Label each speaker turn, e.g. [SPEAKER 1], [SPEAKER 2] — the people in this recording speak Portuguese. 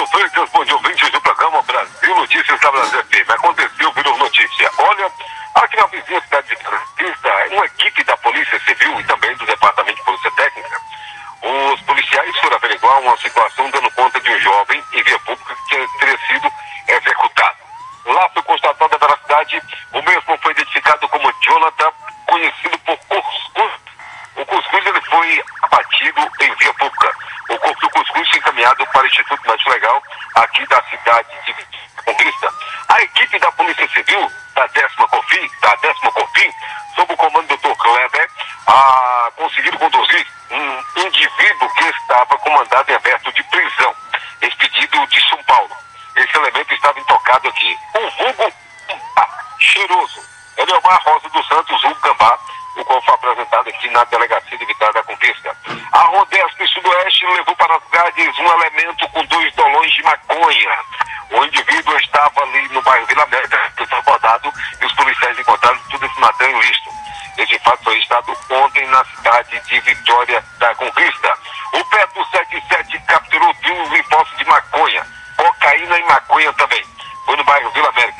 [SPEAKER 1] Milton Freitas, bom dia, ouvintes do programa Brasil Notícias da Brasil FM. Aconteceu, virou notícia. Olha, aqui na vizinha cidade de Francisca, uma equipe da Polícia Civil e também do Departamento de Polícia Técnica, os policiais foram averiguar uma situação dando conta de um jovem em via pública que teria sido executado. Lá foi constatada a veracidade, o mesmo foi identificado como Jonathan, conhecido por Cuscuz. O Cuscuz ele foi abatido em via pública. O corpo do Cuscuz foi encaminhado para o Instituto Médico Legal aqui da cidade de Conquista. A equipe da Polícia Civil, da 10ª Confim, sob o comando do Dr. Kleber, conseguiram conduzir um indivíduo que estava com mandado em aberto de prisão, expedido de São Paulo. Esse elemento estava intocado aqui. O vulgo cheiroso. Eliomar Rosa dos Santos, vulgo Gambá, o qual foi apresentado aqui na Delegacia de Vitória da Conquista. A Rodesp Sudoeste levou para as grades um elemento com 2 dolões de maconha. O indivíduo estava ali no bairro Vila América, que foi abordado, e os policiais encontraram tudo esse material ilícito. Esse fato foi registrado ontem na cidade de Vitória da Conquista. O PETO 77 capturou 2 em posse de maconha, cocaína e maconha também. Foi no bairro Vila América.